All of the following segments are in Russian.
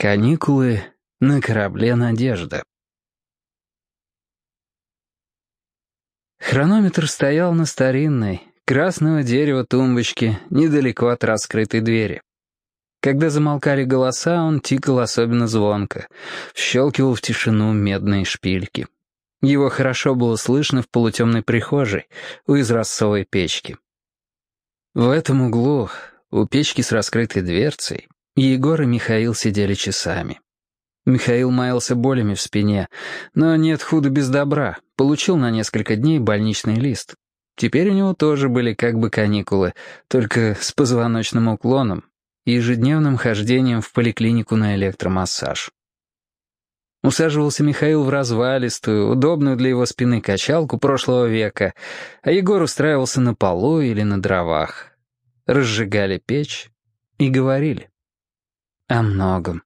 Каникулы на корабле «Надежда». Хронометр стоял на старинной, красного дерева тумбочке, недалеко от раскрытой двери. Когда замолкали голоса, он тикал особенно звонко, щелкивал в тишину медные шпильки. Его хорошо было слышно в полутемной прихожей у изразцовой печки. В этом углу, у печки с раскрытой дверцей, Егор и Михаил сидели часами. Михаил маялся болями в спине, но нет худа без добра, получил на несколько дней больничный лист. Теперь у него тоже были как бы каникулы, только с позвоночным уклоном и ежедневным хождением в поликлинику на электромассаж. Усаживался Михаил в развалистую, удобную для его спины качалку прошлого века, а Егор устраивался на полу или на дровах. Разжигали печь и говорили о многом.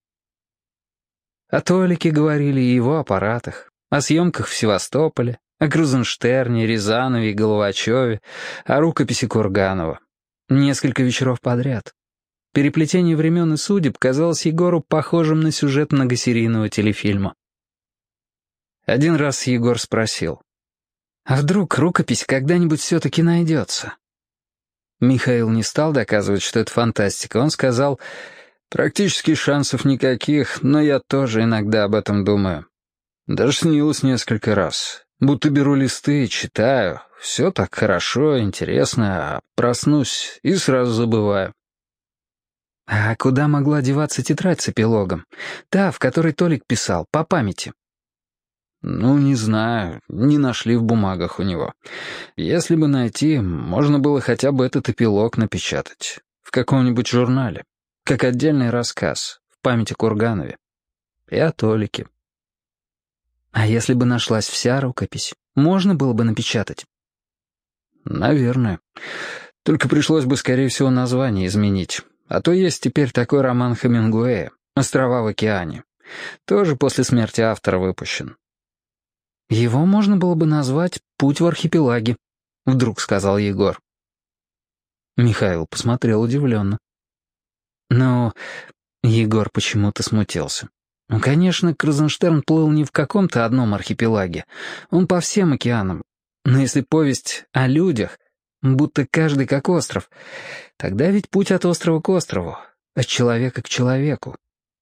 О Толике говорили и его аппаратах, о съемках в Севастополе, о Крузенштерне, Рязанове и Головачеве, о рукописи Курганова. Несколько вечеров подряд. Переплетение времен и судеб казалось Егору похожим на сюжет многосерийного телефильма. Один раз Егор спросил: «А вдруг рукопись когда-нибудь все-таки найдется?» Михаил не стал доказывать, что это фантастика. Он сказал: «Практически шансов никаких, но я тоже иногда об этом думаю. Даже снилось несколько раз. Будто беру листы и читаю. Все так хорошо, интересно, а проснусь и сразу забываю». «А куда могла деваться тетрадь с эпилогом? Та, в которой Толик писал, по памяти?» «Ну, не знаю, не нашли в бумагах у него. Если бы найти, можно было хотя бы этот эпилог напечатать. В каком-нибудь журнале. Как отдельный рассказ, в память о Курганове. И о Толике». «А если бы нашлась вся рукопись, можно было бы напечатать?» «Наверное. Только пришлось бы, скорее всего, название изменить. А то есть теперь такой роман Хемингуэя «Острова в океане». Тоже после смерти автора выпущен». «Его можно было бы назвать «Путь в архипелаге», — вдруг сказал Егор. Михаил посмотрел удивленно. «Но...» — Егор почему-то смутился. «Ну, конечно, Крузенштерн плыл не в каком-то одном архипелаге. Он по всем океанам. Но если повесть о людях, будто каждый как остров, тогда ведь путь от острова к острову, от человека к человеку».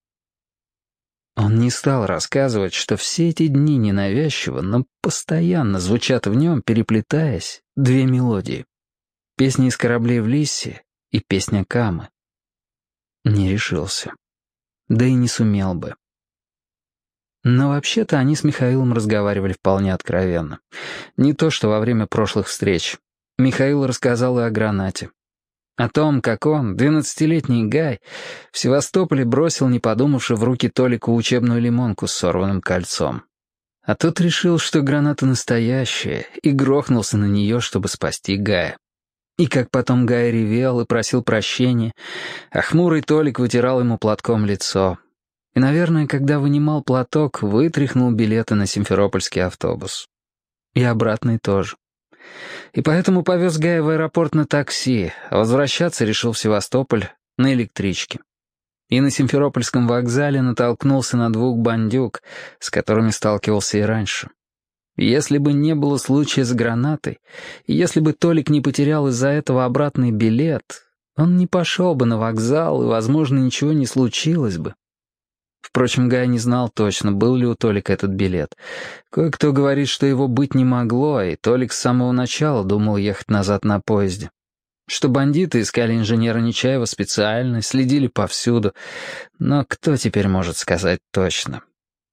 Он не стал рассказывать, что все эти дни ненавязчиво, но постоянно звучат в нем, переплетаясь, две мелодии. Песня из «Кораблей в Лиссе» и песня Камы. Не решился. Да и не сумел бы. Но вообще-то они с Михаилом разговаривали вполне откровенно. Не то, что во время прошлых встреч. Михаил рассказал и о гранате. О том, как он, 12-летний Гай, в Севастополе бросил, не подумавши, в руки Толику учебную лимонку с сорванным кольцом. А тот решил, что граната настоящая, и грохнулся на нее, чтобы спасти Гая. И как потом Гай ревел и просил прощения, а хмурый Толик вытирал ему платком лицо. И, наверное, когда вынимал платок, вытряхнул билеты на симферопольский автобус. И обратный тоже. И поэтому повез Гая в аэропорт на такси, а возвращаться решил в Севастополь на электричке. И на Симферопольском вокзале натолкнулся на двух бандюк, с которыми сталкивался и раньше. Если бы не было случая с гранатой, и если бы Толик не потерял из-за этого обратный билет, он не пошел бы на вокзал, и, возможно, ничего не случилось бы. Впрочем, Гай не знал точно, был ли у Толика этот билет. Кое-кто говорит, что его быть не могло, и Толик с самого начала думал ехать назад на поезде. Что бандиты искали инженера Нечаева специально, следили повсюду. Но кто теперь может сказать точно?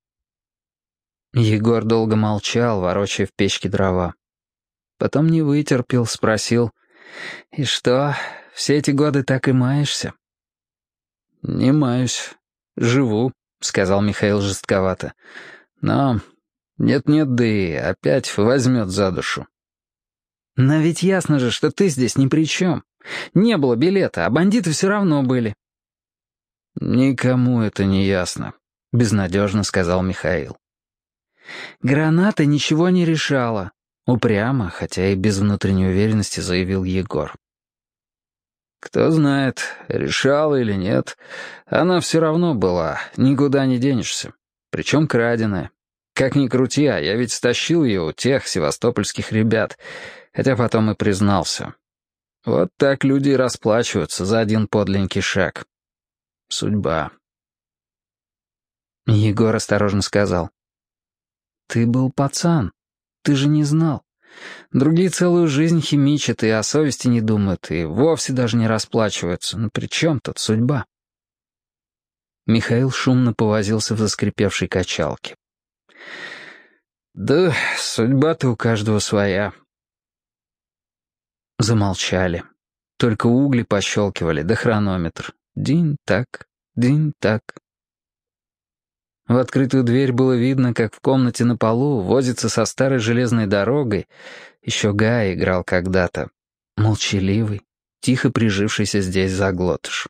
Егор долго молчал, ворочая в печке дрова. Потом не вытерпел, спросил: «И что, все эти годы так и маешься?» «Не маюсь. Живу», — сказал Михаил жестковато. «Но нет-нет, да и опять возьмет за душу». «Но ведь ясно же, что ты здесь ни при чем. Не было билета, а бандиты все равно были». «Никому это не ясно», — безнадежно сказал Михаил. «Граната ничего не решала», — упрямо, хотя и без внутренней уверенности, заявил Егор. Кто знает, решала или нет, она все равно была, никуда не денешься. Причем краденая. Как ни крути, а я ведь стащил ее у тех севастопольских ребят, хотя потом и признался. Вот так люди и расплачиваются за один подленький шаг. Судьба. Егор осторожно сказал. «Ты был пацан, ты же не знал. Другие целую жизнь химичат и о совести не думают, и вовсе даже не расплачиваются. Ну при чем тут судьба?» Михаил шумно повозился в заскрипевшей качалке. «Да судьба-то у каждого своя». Замолчали. Только угли пощелкивали, да хронометр. Динь-так, динь-так. В открытую дверь было видно, как в комнате на полу возится со старой железной дорогой. Еще Гай играл когда-то. Молчаливый, тихо прижившийся здесь заглотыш.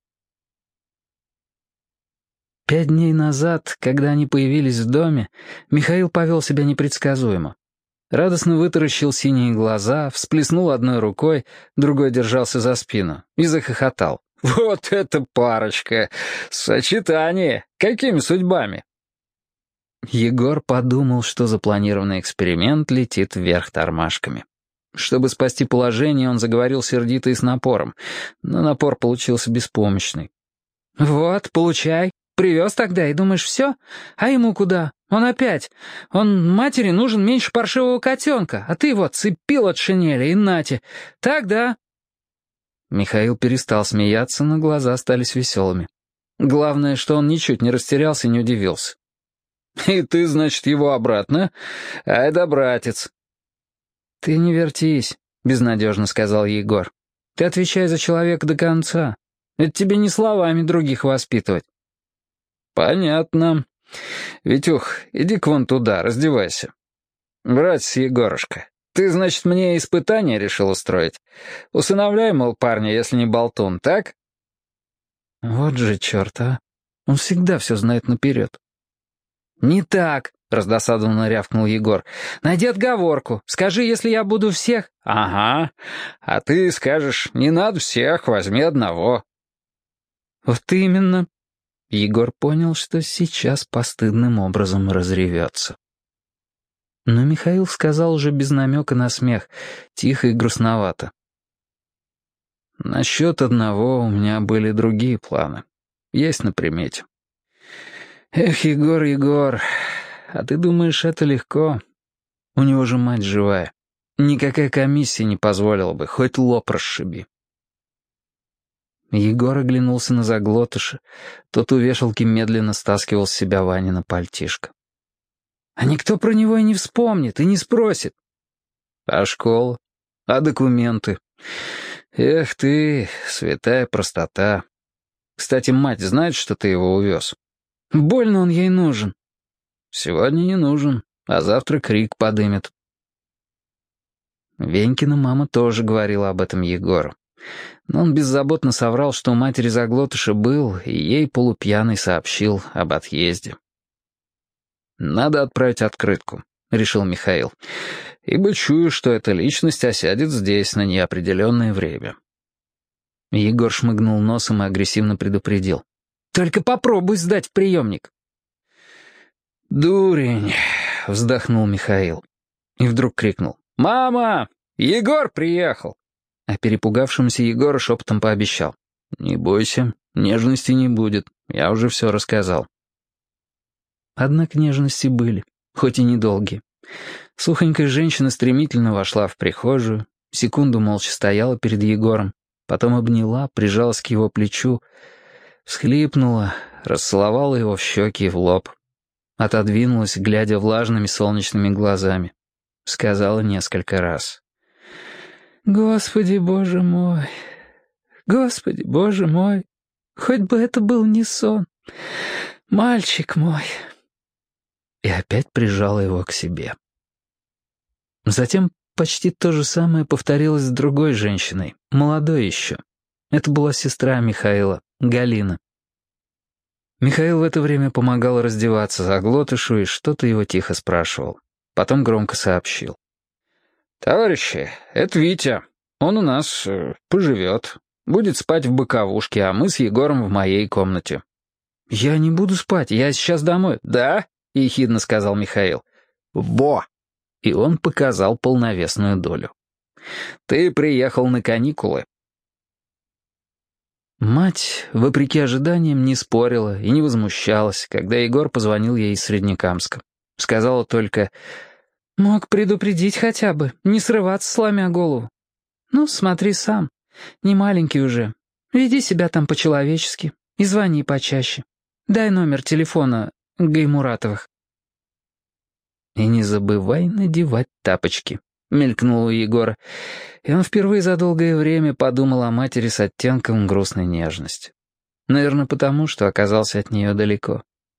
5 дней назад, когда они появились в доме, Михаил повел себя непредсказуемо. Радостно вытаращил синие глаза, всплеснул одной рукой, другой держался за спину и захохотал. «Вот это парочка! Сочетание! Какими судьбами?» Егор подумал, что запланированный эксперимент летит вверх тормашками. Чтобы спасти положение, он заговорил сердито и с напором, но напор получился беспомощный. «Вот, получай. Привез тогда и думаешь, все? А ему куда? Он опять. Он матери нужен меньше паршивого котенка, а ты вот цепил от шинели и нате. Так, да?» Михаил перестал смеяться, но глаза остались веселыми. Главное, что он ничуть не растерялся и не удивился. «И ты, значит, его обратно? Ай да братец!» «Ты не вертись», — безнадежно сказал Егор. «Ты отвечай за человека до конца. Это тебе не словами других воспитывать». «Понятно. Витюх, иди-ка вон туда, раздевайся. Братец Егорушка, ты, значит, мне испытание решил устроить? Усыновляй, мол, парня, если не болтун, так?» Вот же черт, а. Он всегда все знает наперед. «Не так», — раздосадованно рявкнул Егор. «Найди отговорку. Скажи, если я буду всех...» «Ага. А ты скажешь, не надо всех, возьми одного». «Вот именно». Егор понял, что сейчас постыдным образом разревется. Но Михаил сказал уже без намека на смех, тихо и грустновато. «Насчет одного у меня были другие планы. Есть на примете». «Эх, Егор, Егор, а ты думаешь, это легко? У него же мать живая. Никакая комиссия не позволила бы, хоть лоб расшиби». Егор оглянулся на заглотыша. Тот у вешалки медленно стаскивал с себя Ванина пальтишко. «А никто про него и не вспомнит, и не спросит». «А школа? А документы? Эх ты, святая простота. Кстати, мать знает, что ты его увез?» «Больно он ей нужен». «Сегодня не нужен, а завтра крик подымет». Венькина мама тоже говорила об этом Егору. Но он беззаботно соврал, что у матери заглотыша был, и ей полупьяный сообщил об отъезде. «Надо отправить открытку», — решил Михаил, «ибо чую, что эта личность осядет здесь на неопределенное время». Егор шмыгнул носом и агрессивно предупредил. «Только попробуй сдать в приемник». «Дурень», — вздохнул Михаил. И вдруг крикнул. «Мама! Егор приехал!» А перепугавшемуся Егору шепотом пообещал. «Не бойся, нежности не будет, я уже все рассказал». Однако нежности были, хоть и недолгие. Сухонькая женщина стремительно вошла в прихожую, секунду молча стояла перед Егором, потом обняла, прижалась к его плечу, всхлипнула, расцеловала его в щеки и в лоб, отодвинулась, глядя влажными солнечными глазами, сказала несколько раз. «Господи, Боже мой! Господи, Боже мой! Хоть бы это был не сон! Мальчик мой!» И опять прижала его к себе. Затем почти то же самое повторилось с другой женщиной, молодой еще. Это была сестра Михаила, Галина. Михаил в это время помогал раздеваться заглотышу и что-то его тихо спрашивал. Потом громко сообщил. «Товарищи, это Витя. Он у нас поживет. Будет спать в боковушке, а мы с Егором в моей комнате». «Я не буду спать, я сейчас домой». «Да?» — ехидно сказал Михаил. «Во!» И он показал полновесную долю. «Ты приехал на каникулы». Мать, вопреки ожиданиям, не спорила и не возмущалась, когда Егор позвонил ей из Среднекамска. Сказала только: «Мог предупредить хотя бы, не срываться, сломя голову. Ну, смотри сам, не маленький уже. Веди себя там по-человечески и звони почаще. Дай номер телефона Гаймуратовых». «И не забывай надевать тапочки», — мелькнуло у Егора, и он впервые за долгое время подумал о матери с оттенком грустной нежности. Наверное, потому, что оказался от нее далеко.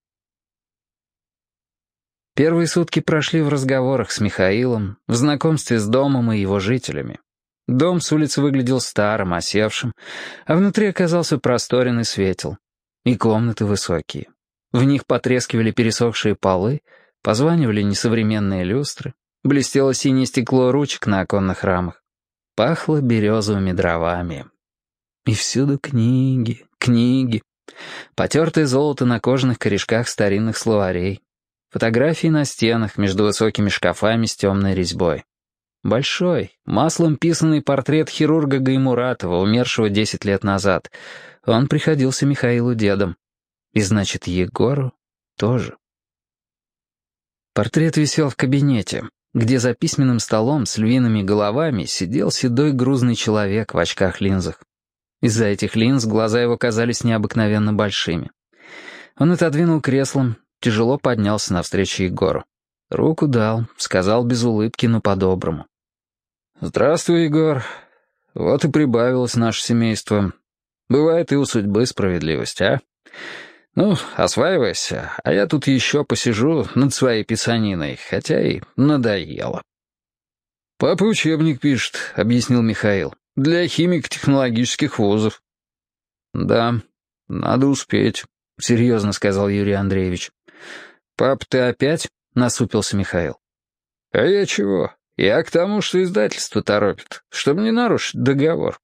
Первые сутки прошли в разговорах с Михаилом, в знакомстве с домом и его жителями. Дом с улицы выглядел старым, осевшим, а внутри оказался просторен и светел. И комнаты высокие. В них потрескивали пересохшие полы, позванивали несовременные люстры, блестело синее стекло ручек на оконных рамах. Пахло березовыми дровами. И всюду книги, книги. Потертое золото на кожаных корешках старинных словарей. Фотографии на стенах между высокими шкафами с темной резьбой. Большой, маслом писанный портрет хирурга Гаймуратова, умершего 10 лет назад. Он приходился Михаилу дедом. И значит, Егору тоже. Портрет висел в кабинете, где за письменным столом с львиными головами сидел седой грузный человек в очках-линзах. Из-за этих линз глаза его казались необыкновенно большими. Он отодвинул креслом, тяжело поднялся навстречу Егору. Руку дал, сказал без улыбки, но по-доброму. «Здравствуй, Егор. Вот и прибавилось наше семейство. Бывает и у судьбы справедливость, а? Ну, осваивайся, а я тут еще посижу над своей писаниной, хотя и надоело». «Папа учебник пишет», — объяснил Михаил, — «для химико-технологических вузов». «Да, надо успеть», — серьезно сказал Юрий Андреевич. «Пап, ты опять?» — насупился Михаил. «А я чего? Я к тому, что издательство торопит, чтобы не нарушить договор».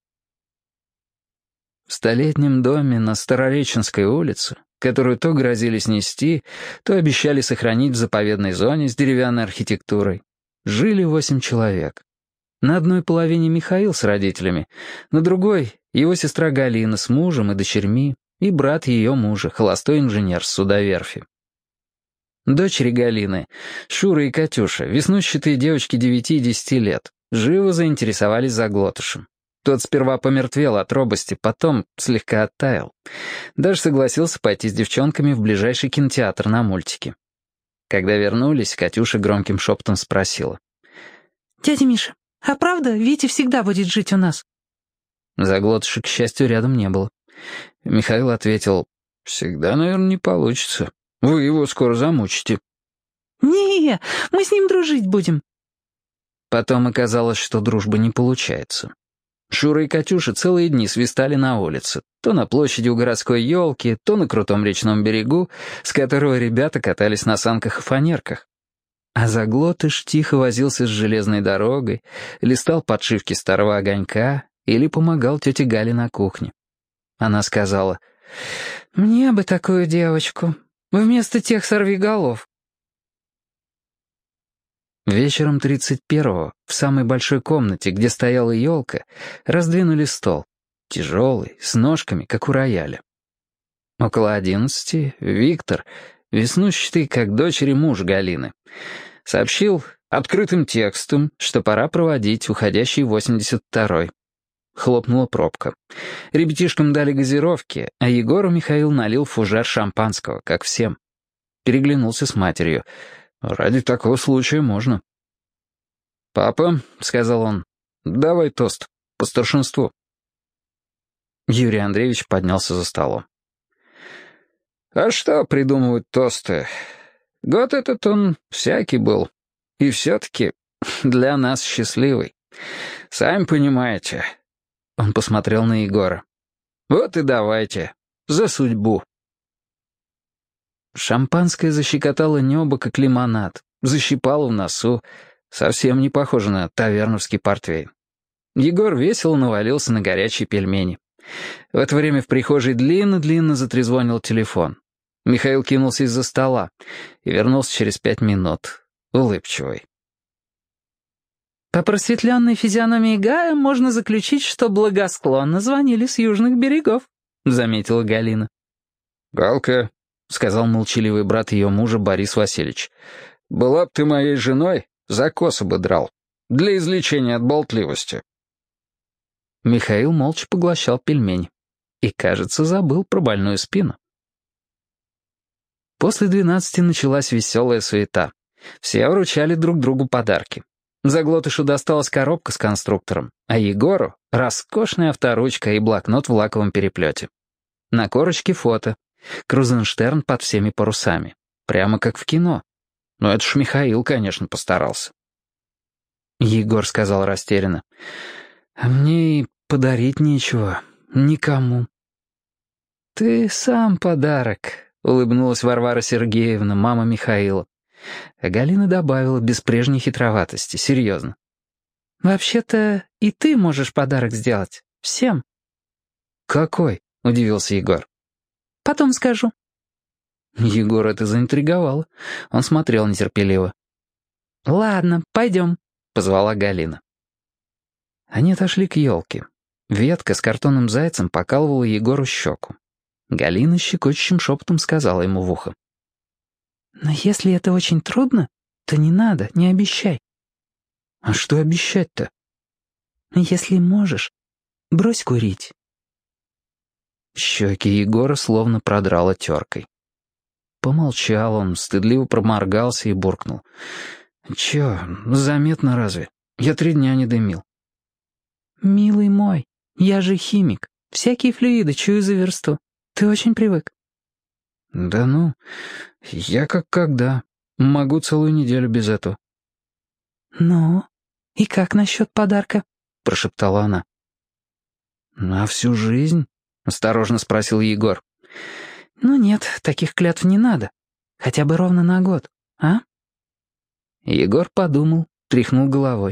В столетнем доме на Старореченской улице, которую то грозили снести, то обещали сохранить в заповедной зоне с деревянной архитектурой, жили 8 человек. На одной половине Михаил с родителями, на другой — его сестра Галина с мужем и дочерьми, и брат ее мужа, холостой инженер с судоверфи. Дочери Галины, Шура и Катюша, веснущатые девочки 9 и 10 лет, живо заинтересовались Заглотышем. Тот сперва помертвел от робости, потом слегка оттаял. Даже согласился пойти с девчонками в ближайший кинотеатр на мультики. Когда вернулись, Катюша громким шепотом спросила: «Дядя Миша, а правда Витя всегда будет жить у нас?» Заглотыша, к счастью, рядом не было. Михаил ответил: «Всегда, наверное, не получится. Вы его скоро замучите». «Не, мы с ним дружить будем». Потом оказалось, что дружба не получается. Шура и Катюша целые дни свистали на улице, то на площади у городской елки, то на крутом речном берегу, с которого ребята катались на санках и фанерках. А Заглотыш тихо возился с железной дорогой, листал подшивки старого огонька или помогал тете Гале на кухне. Она сказала: «Мне бы такую девочку, вместо тех сорвиголов». Вечером 31-го, в самой большой комнате, где стояла елка, раздвинули стол. Тяжелый, с ножками, как у рояля. Около 11 Виктор, веснущатый, как дочери муж Галины, сообщил открытым текстом, что пора проводить уходящий 82-й. Хлопнула пробка. Ребятишкам дали газировки, а Егору Михаил налил фужер шампанского, как всем. Переглянулся с матерью. «Ради такого случая можно». «Папа», — сказал он, — «давай тост, по старшинству». Юрий Андреевич поднялся за столом. «А что придумывать тосты? Год этот он всякий был. И все-таки для нас счастливый. Сами понимаете». Он посмотрел на Егора. «Вот и давайте. За судьбу». Шампанское защекотало небо, как лимонад, защипало в носу, совсем не похоже на таверновский портвейн. Егор весело навалился на горячие пельмени. В это время в прихожей длинно-длинно затрезвонил телефон. Михаил кинулся из-за стола и вернулся через 5 минут, улыбчивый. По просветленной физиономии Гая можно заключить, что благосклонно звонили с южных берегов, заметила Галина. «Галка», — сказал молчаливый брат ее мужа Борис Васильевич, «была б ты моей женой, за косы бы драл. Для излечения от болтливости». Михаил молча поглощал пельмень и, кажется, забыл про больную спину. После 12 началась веселая суета. Все вручали друг другу подарки. Заглотышу досталась коробка с конструктором, а Егору — роскошная авторучка и блокнот в лаковом переплете. На корочке фото. Крузенштерн под всеми парусами. Прямо как в кино. Но это ж Михаил, конечно, постарался. Егор сказал растерянно: «А мне и подарить нечего. Никому». «Ты сам подарок», — улыбнулась Варвара Сергеевна, мама Михаила. А Галина добавила без прежней хитроватости, серьезно: «Вообще-то и ты можешь подарок сделать. Всем». «Какой?» — удивился Егор. «Потом скажу». Егор это заинтриговало. Он смотрел нетерпеливо. «Ладно, пойдем», — позвала Галина. Они отошли к елке. Ветка с картонным зайцем покалывала Егору щеку. Галина щекочущим шепотом сказала ему в ухо: «Но если это очень трудно, то не надо, не обещай». «А что обещать-то?» «Если можешь, брось курить». Щеки Егора словно продрало теркой. Помолчал он, стыдливо проморгался и буркнул: «Чё, заметно разве? Я 3 дня не дымил». «Милый мой, я же химик. Всякие флюиды чую за версту. Ты очень привык». «Да ну, я как когда. Могу целую неделю без этого». «Ну, и как насчет подарка?» — прошептала она. «На всю жизнь?» — осторожно спросил Егор. «Ну нет, таких клятв не надо. Хотя бы ровно на год, а?» Егор подумал, тряхнул головой.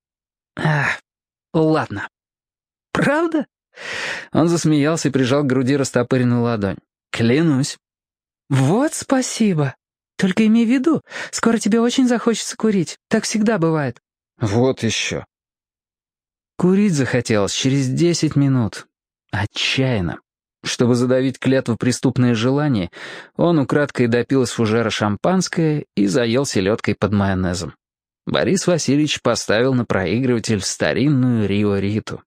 Ладно». «Правда?» Он засмеялся и прижал к груди растопыренную ладонь. «Клянусь». «Вот спасибо. Только имей в виду, скоро тебе очень захочется курить. Так всегда бывает». «Вот еще». Курить захотелось через 10 минут. Отчаянно. Чтобы задавить клятву преступное желание, он украдкой допил из фужера шампанское и заел селедкой под майонезом. Борис Васильевич поставил на проигрыватель старинную Рио Риту.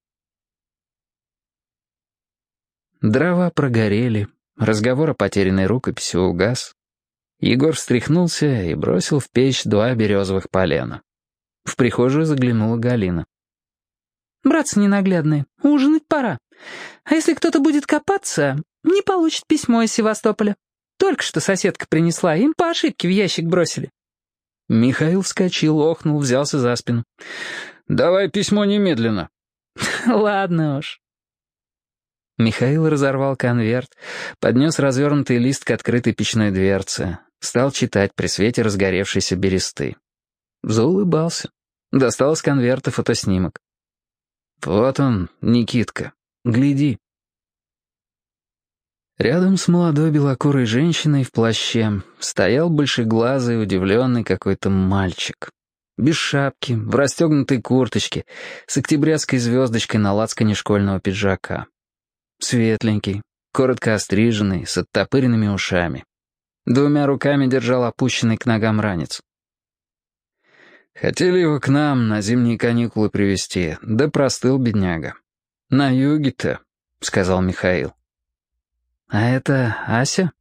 Дрова прогорели, разговор о потерянной рукописи угас. Егор встряхнулся и бросил в печь 2 березовых полена. В прихожую заглянула Галина. «Братцы ненаглядные, ужинать пора. А если кто-то будет копаться, не получит письмо из Севастополя. Только что соседка принесла, им по ошибке в ящик бросили». Михаил вскочил, охнул, взялся за спину. «Давай письмо немедленно». «Ладно уж». Михаил разорвал конверт, поднес развернутый лист к открытой печной дверце, стал читать при свете разгоревшейся бересты. Заулыбался. Достал из конверта фотоснимок. «Вот он, Никитка. Гляди». Рядом с молодой белокурой женщиной в плаще стоял большеглазый, удивленный какой-то мальчик. Без шапки, в расстегнутой курточке, с октябрятской звездочкой на лацкане школьного пиджака. Светленький, коротко остриженный, с оттопыренными ушами. 2 руками держал опущенный к ногам ранец. Хотели его к нам на зимние каникулы привезти, да простыл бедняга. «На юге-то», — сказал Михаил. «А это Ася?»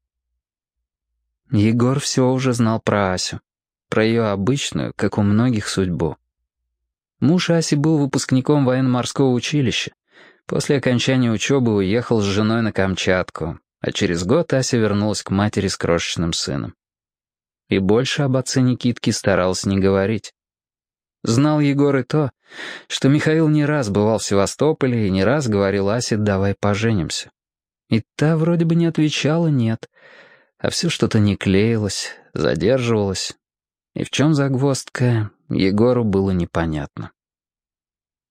Егор все уже знал про Асю, про ее обычную, как у многих, судьбу. Муж Аси был выпускником военно-морского училища. После окончания учебы уехал с женой на Камчатку, а через год Ася вернулась к матери с крошечным сыном. И больше об отце Никитки старалась не говорить. Знал Егор и то, что Михаил не раз бывал в Севастополе и не раз говорил Асе: «Давай поженимся». И та вроде бы не отвечала «нет», а все что-то не клеилось, задерживалось. И в чем загвоздка, Егору было непонятно.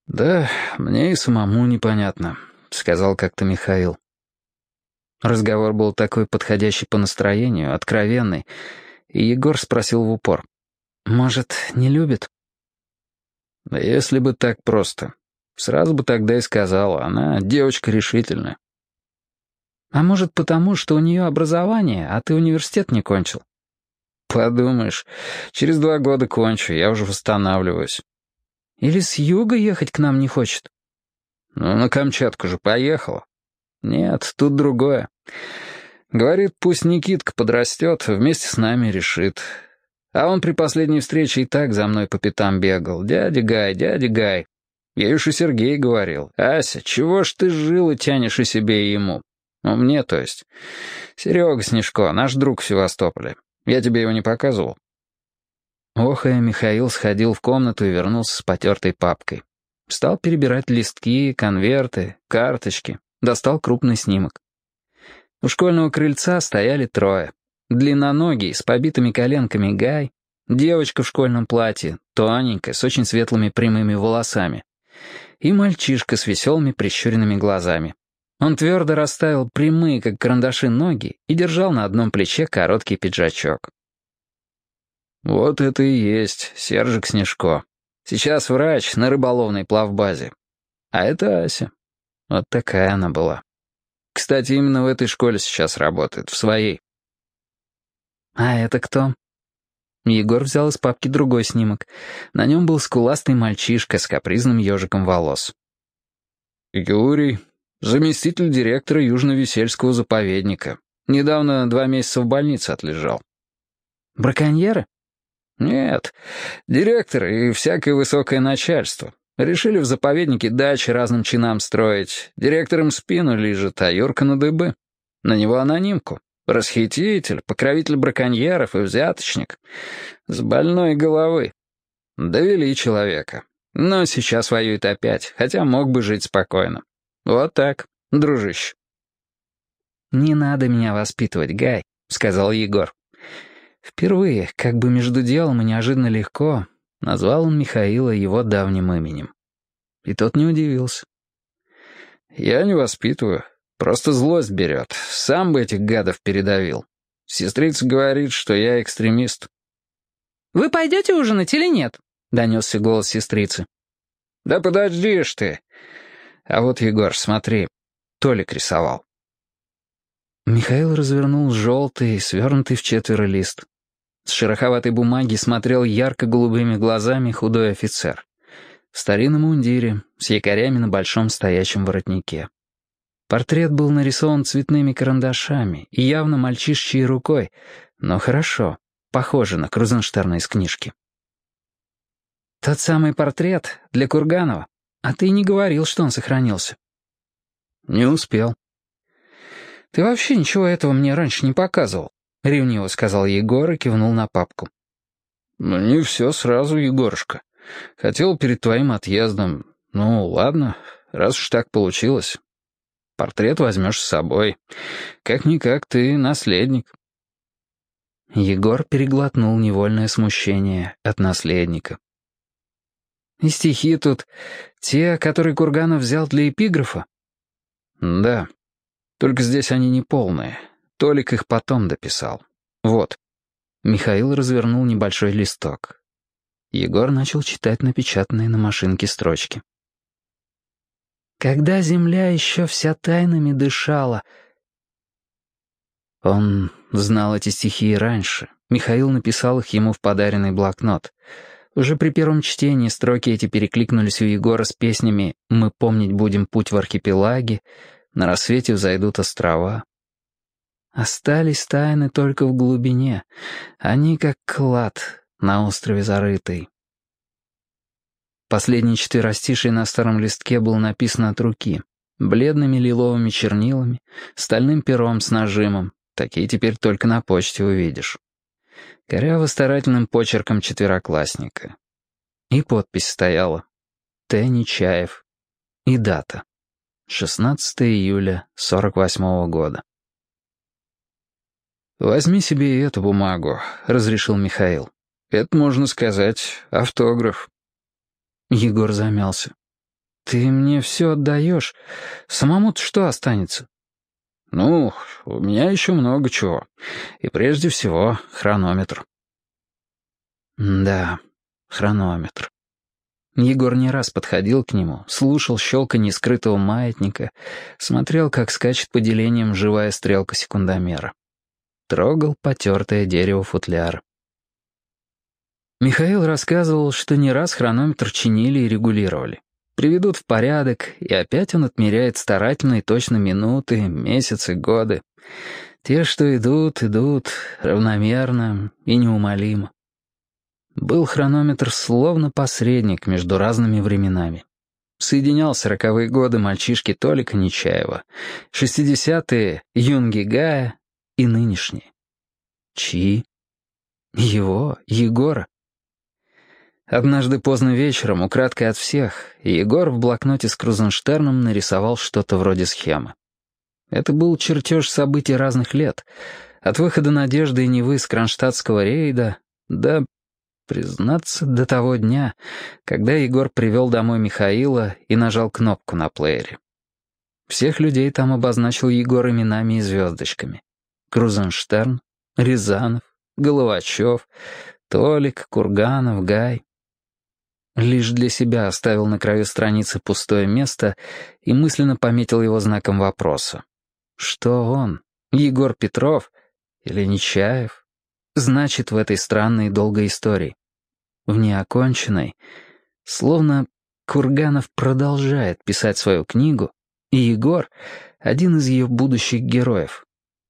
«Да, мне и самому непонятно», — сказал как-то Михаил. Разговор был такой подходящий по настроению, откровенный, и Егор спросил в упор. «Может, не любит?» «Да если бы так просто. Сразу бы тогда и сказала, она девочка решительная». «А может, потому, что у нее образование, а ты университет не кончил?» «Подумаешь, через 2 года кончу, я уже восстанавливаюсь». «Или с юга ехать к нам не хочет?» «Ну, на Камчатку же поехала». «Нет, тут другое. Говорит, пусть Никитка подрастет, вместе с нами решит. А он при последней встрече и так за мной по пятам бегал. Дядя Гай, дядя Гай. Я уж и Сергей говорил. Ася, чего ж ты жилы тянешь и себе, и ему? Ну, мне, то есть. Серега Снежко, наш друг в Севастополе. Я тебе его не показывал». Охая, Михаил сходил в комнату и вернулся с потертой папкой. Стал перебирать листки, конверты, карточки. Достал крупный снимок. У школьного крыльца стояли 3. Длинноногий, с побитыми коленками Гай, девочка в школьном платье, тоненькая, с очень светлыми прямыми волосами, и мальчишка с веселыми прищуренными глазами. Он твердо расставил прямые, как карандаши, ноги и держал на одном плече короткий пиджачок. «Вот это и есть Сержик Снежко. Сейчас врач на рыболовной плавбазе. А это Ася. Вот такая она была. Кстати, именно в этой школе сейчас работает, в своей». «А это кто?» Егор взял из папки другой снимок. На нем был скуластый мальчишка с капризным ежиком волос. «Юрий, заместитель директора Южно-Весельского заповедника. Недавно 2 месяца в больнице отлежал». «Браконьеры?» «Нет, директор и всякое высокое начальство. Решили в заповеднике дачи разным чинам строить. Директор им спину лижет, а Юрка на дыбы. На него анонимку. Расхититель, покровитель браконьеров и взяточник. С больной головы. Довели человека. Но сейчас воюет опять, хотя мог бы жить спокойно. Вот так, дружище». «Не надо меня воспитывать, Гай», — сказал Егор. Впервые, как бы между делом и неожиданно легко, назвал он Михаила его давним именем. И тот не удивился. «Я не воспитываю. Просто злость берет. Сам бы этих гадов передавил. Сестрица говорит, что я экстремист». «Вы пойдете ужинать или нет?» — донесся голос сестрицы. «Да подожди ж ты. А вот, Егор, смотри, Толик рисовал». Михаил развернул желтый, свернутый в 4 лист. С шероховатой бумаги смотрел ярко-голубыми глазами худой офицер. В старинном мундире, с якорями на большом стоячем воротнике. Портрет был нарисован цветными карандашами и явно мальчишчьей рукой, но хорошо, похоже на Крузенштерна из книжки. «Тот самый портрет для Курганова. А ты не говорил, что он сохранился». «Не успел». «Ты вообще ничего этого мне раньше не показывал», — ревниво сказал Егор и кивнул на папку. «Ну, не все сразу, Егорушка. Хотел перед твоим отъездом. Ну, ладно, раз уж так получилось. Портрет возьмешь с собой. Как-никак ты наследник». Егор переглотнул невольное смущение от наследника. «И стихи тут те, которые Курганов взял для эпиграфа?» «Да, только здесь они не полные. Толик их потом дописал. Вот». Михаил развернул небольшой листок. Егор начал читать напечатанные на машинке строчки. «Когда земля еще вся тайнами дышала...» Он знал эти стихи и раньше. Михаил написал их ему в подаренный блокнот. Уже при первом чтении строки эти перекликнулись у Егора с песнями «Мы помнить будем путь в архипелаге», «На рассвете взойдут острова». Остались тайны только в глубине, они как клад на острове зарытый. Последние четверостишие на старом листке было написано от руки, бледными лиловыми чернилами, стальным пером с нажимом, такие теперь только на почте увидишь. Коряво-старательным почерком 4-классника. И подпись стояла «Т. Нечаев». И дата. 16 июля 48-го года. «Возьми себе и эту бумагу», — разрешил Михаил. «Это, можно сказать, автограф». Егор замялся. ты мне все отдаешь. Самому-то что останется?» «Ну, у меня еще много чего. И прежде всего хронометр». Да, хронометр. Егор не раз подходил к нему, слушал щелканье скрытого маятника, смотрел, как скачет по делениям живая стрелка секундомера. Трогал потертое дерево футляра. Михаил рассказывал, что не раз хронометр чинили и регулировали. Приведут в порядок, и опять он отмеряет старательно и точно минуты, месяцы, годы. Те, что идут, равномерно и неумолимо. Был хронометр словно посредник между разными временами. Соединял 40-е годы мальчишки Толика Нечаева, 60-е Юнги Гая и нынешние. Чьи? Его, Егора. Однажды поздно вечером, украдкой от всех, Егор в блокноте с Крузенштерном нарисовал что-то вроде схемы. Это был чертеж событий разных лет, от выхода Надежды и Невы с кронштадтского рейда до... Признаться, до того дня, когда Егор привел домой Михаила и нажал кнопку на плеере. Всех людей там обозначил Егор именами и звездочками. Крузенштерн, Рязанов, Головачев, Толик, Курганов, Гай. Лишь для себя оставил на краю страницы пустое место и мысленно пометил его знаком вопроса. Что он, Егор Петров или Нечаев, значит в этой странной и долгой истории? В неоконченной, словно Курганов продолжает писать свою книгу, и Егор — один из ее будущих героев.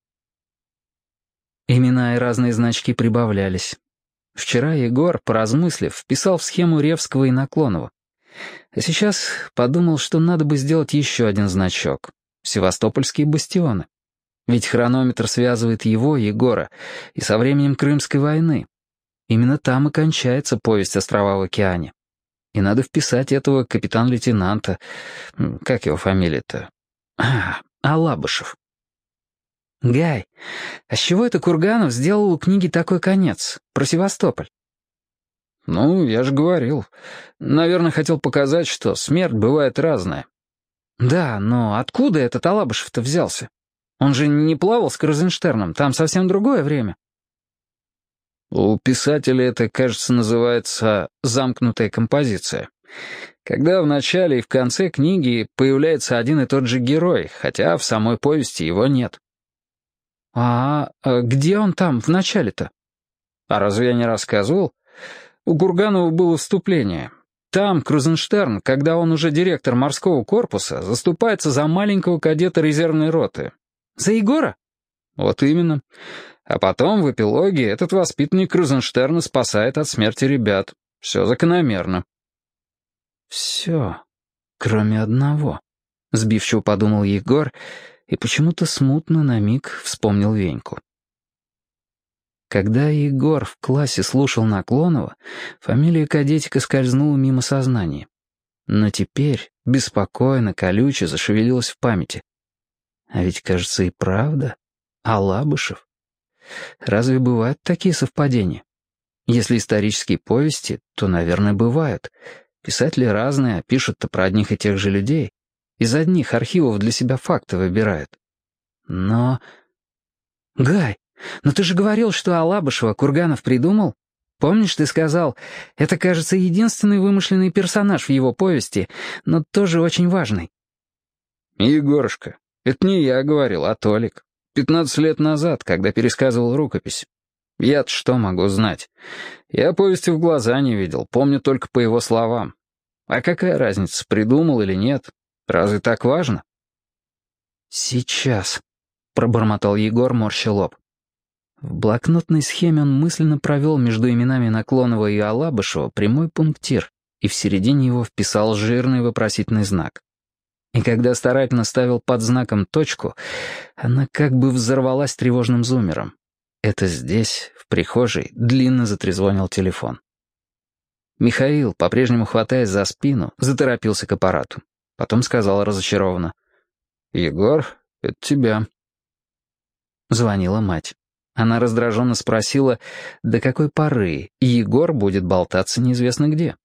Имена и разные значки прибавлялись. Вчера Егор, поразмыслив, вписал в схему Ревского и Наклонова. А сейчас подумал, что надо бы сделать еще один значок — Севастопольские бастионы. Ведь хронометр связывает его, Егора, и со временем Крымской войны. Именно там и кончается повесть «Острова в океане». И надо вписать этого капитан-лейтенанта... Как его фамилия-то? Алабышев. «Гай, а с чего это Курганов сделал у книги такой конец? Про Севастополь?» «Ну, я же говорил. Наверное, хотел показать, что смерть бывает разная». «Да, но откуда этот Алабышев-то взялся? Он же не плавал с Крузенштерном, там совсем другое время». У писателя это, кажется, называется «замкнутая композиция». Когда в начале и в конце книги появляется один и тот же герой, хотя в самой повести его нет. А где он там в начале-то? А разве я не рассказывал? У Курганова было вступление. Там Крузенштерн, когда он уже директор морского корпуса, заступается за маленького кадета резервной роты. За Егора? Вот именно. А потом, в эпилоге, этот воспитанник Крузенштерна спасает от смерти ребят. Все закономерно. «Все, кроме одного», — сбивчиво подумал Егор и почему-то смутно на миг вспомнил Веньку. Когда Егор в классе слушал Наклонова, фамилия кадетика скользнула мимо сознания. Но теперь беспокойно, колюче зашевелилась в памяти. А ведь, кажется, и правда, Алабышев. Разве бывают такие совпадения? Если исторические повести, то, наверное, бывают. Писатели разные, а пишут-то про одних и тех же людей. Из одних архивов для себя факты выбирают. Но... Гай, но ты же говорил, что Алабышева Курганов придумал? Помнишь, ты сказал, это, кажется, единственный вымышленный персонаж в его повести, но тоже очень важный. Егорушка, это не я говорил, а Толик. 15 лет назад, когда пересказывал рукопись. Я-то что могу знать? Я повести в глаза не видел, помню только по его словам. А какая разница, придумал или нет? Разве так важно? «Сейчас», — пробормотал Егор, морща лоб. В блокнотной схеме он мысленно провел между именами Наклонова и Алабышева прямой пунктир и в середине его вписал жирный вопросительный знак. И когда старательно ставил под знаком точку, она как бы взорвалась тревожным зуммером. Это здесь, в прихожей, длинно затрезвонил телефон. Михаил, по-прежнему хватаясь за спину, заторопился к аппарату. Потом сказал разочарованно: «Егор, это тебя». Звонила мать. Она раздраженно спросила, до какой поры Егор будет болтаться неизвестно где.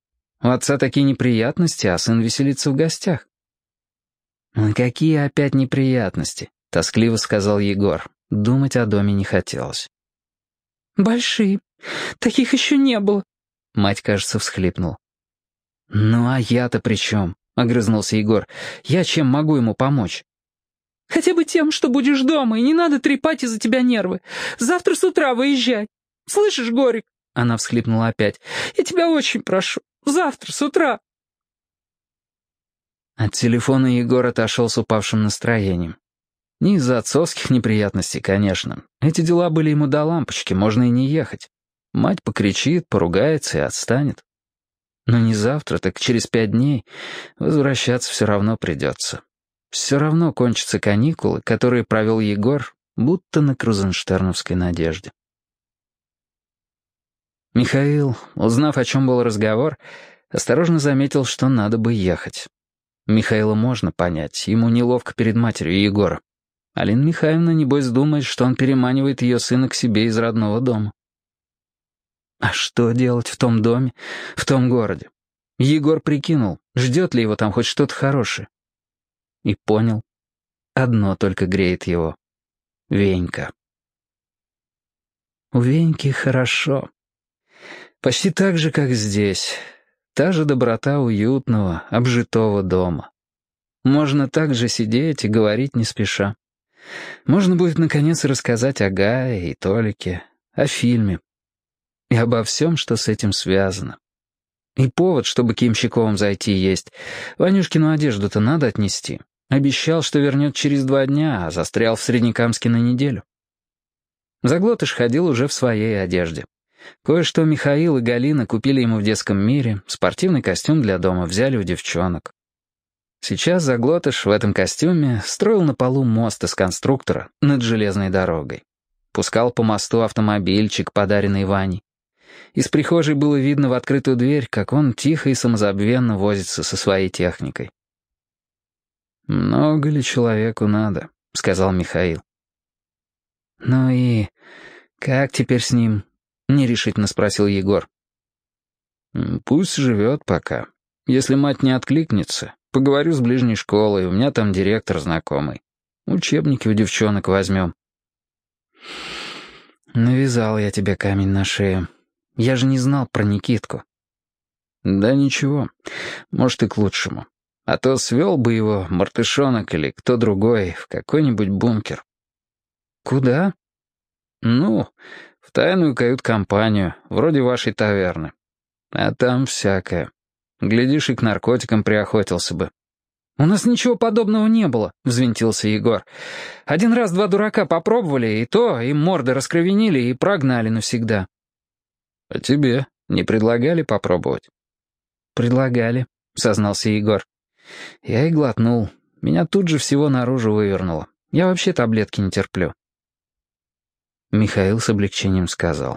У отца такие неприятности, а сын веселится в гостях». «Ну какие опять неприятности?» — тоскливо сказал Егор. Думать о доме не хотелось. «Большие. Таких еще не было». Мать, кажется, всхлипнула. «Ну а я-то при чем?» — огрызнулся Егор. «Я чем могу ему помочь?» «Хотя бы тем, что будешь дома, и не надо трепать из-за тебя нервы. Завтра с утра выезжай. Слышишь, Горик?» Она всхлипнула опять. «Я тебя очень прошу. Завтра с утра». От телефона Егор отошел с упавшим настроением. Не из-за отцовских неприятностей, конечно. Эти дела были ему до лампочки, можно и не ехать. Мать покричит, поругается и отстанет. Но не завтра, так через 5 дней возвращаться все равно придется. Все равно кончатся каникулы, которые провел Егор, будто на крузенштерновской надежде. Михаил, узнав, о чем был разговор, осторожно заметил, что надо бы ехать. Михаила можно понять, ему неловко перед матерью Егора. Алина Михайловна, небось, думает, что он переманивает ее сына к себе из родного дома. А что делать в том доме, в том городе? Егор прикинул, ждет ли его там хоть что-то хорошее. И понял, одно только греет его — Венька. У Веньки хорошо. Почти так же, как здесь. Та же доброта уютного, обжитого дома. Можно так же сидеть и говорить не спеша. Можно будет, наконец, рассказать о Гае и Толике, о фильме. И обо всем, что с этим связано. И повод, чтобы к Ямщиковым зайти, есть. Ванюшкину одежду-то надо отнести. Обещал, что вернет через 2 дня, а застрял в Среднекамске на неделю. Заглотыш ходил уже в своей одежде. Кое-что Михаил и Галина купили ему в детском мире, спортивный костюм для дома взяли у девчонок. Сейчас Заглотыш в этом костюме строил на полу мост из конструктора над железной дорогой. Пускал по мосту автомобильчик, подаренный Ваней. Из прихожей было видно в открытую дверь, как он тихо и самозабвенно возится со своей техникой. «Много ли человеку надо?» — сказал Михаил. «Ну и как теперь с ним?» — нерешительно спросил Егор. «Пусть живет пока. Если мать не откликнется, поговорю с ближней школой, у меня там директор знакомый. Учебники у девчонок возьмем». «Навязал я тебе камень на шею. Я же не знал про Никитку». «Да ничего, может и к лучшему. А то свел бы его мартышонок или кто другой в какой-нибудь бункер». «Куда?» «Ну, в тайную кают-компанию, вроде вашей таверны. А там всякое. Глядишь, и к наркотикам приохотился бы». «У нас ничего подобного не было», — взвинтился Егор. «1 раз 2 дурака попробовали, и то им морды раскровенили и прогнали навсегда». «А тебе не предлагали попробовать?» «Предлагали», — сознался Егор. Я и глотнул. Меня тут же всего наружу вывернуло. Я вообще таблетки не терплю. Михаил с облегчением сказал.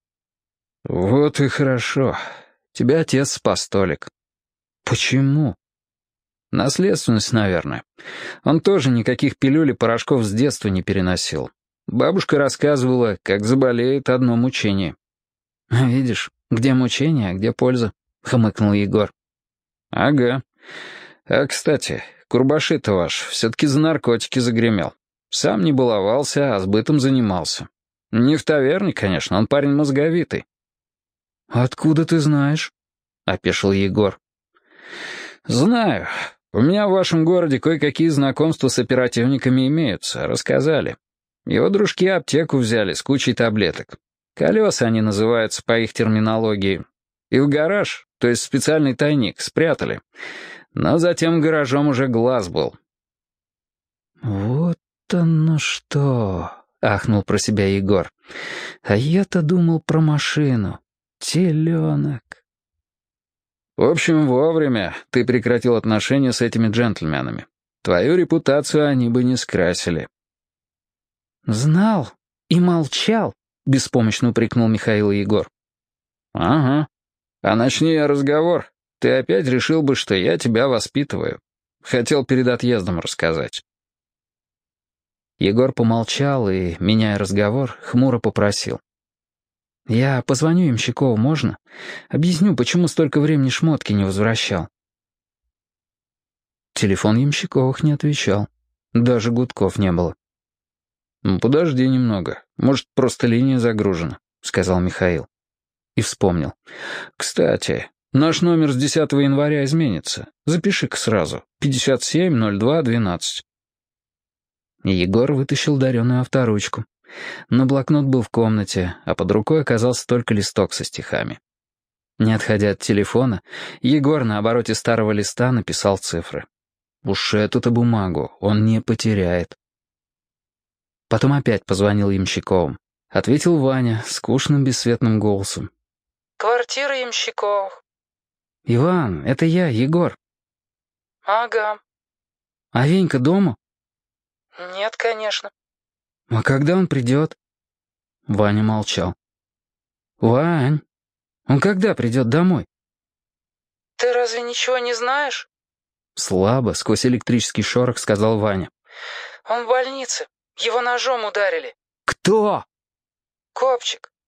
«Вот и хорошо. Тебя отец спас, Толик». «Почему?» «Наследственность, наверное. Он тоже никаких пилюль и порошков с детства не переносил. Бабушка рассказывала, как заболеет одно мучение». «Видишь, где мучение, а где польза», — хмыкнул Егор. «Ага. А, кстати, Курбаши-то ваш все-таки за наркотики загремел. Сам не баловался, а сбытом занимался. Не в таверне, конечно, он парень мозговитый». «Откуда ты знаешь?» — опешил Егор. «Знаю. У меня в вашем городе кое-какие знакомства с оперативниками имеются, рассказали. Его дружки аптеку взяли с кучей таблеток. Колеса они называются по их терминологии. И в гараж, то есть специальный тайник, спрятали. Но затем гаражом уже глаз был». «Вот оно что!» — ахнул про себя Егор. «А я-то думал про машину. Теленок». «В общем, вовремя ты прекратил отношения с этими джентльменами. Твою репутацию они бы не скрасили». «Знал и молчал», — беспомощно упрекнул Михаил Егор. «Ага. А начни я разговор, ты опять решил бы, что я тебя воспитываю. Хотел перед отъездом рассказать». Егор помолчал и, меняя разговор, хмуро попросил. Я позвоню Ямщикову, можно? Объясню, почему столько времени шмотки не возвращал». Телефон Ямщиковых не отвечал. Даже гудков не было. «Ну, подожди немного. Может, просто линия загружена», — сказал Михаил. И вспомнил. «Кстати, наш номер с 10 января изменится. Запиши-ка сразу. 57-02-12». Егор вытащил дареную авторучку. Но блокнот был в комнате, а под рукой оказался только листок со стихами. Не отходя от телефона, Егор на обороте старого листа написал цифры. Уж эту-то бумагу он не потеряет. Потом опять позвонил Ямщиковым. Ответил Ваня скучным бесцветным голосом. «Квартира Ямщиковых». «Иван, это я, Егор». «Ага». «А Венька дома?» «Нет, конечно». «А когда он придет?» Ваня молчал. «Вань, он когда придет домой?» «Ты разве ничего не знаешь?» Слабо, сквозь электрический шорох, сказал Ваня. «Он в больнице. Его ножом ударили». «Кто?» «Копчик.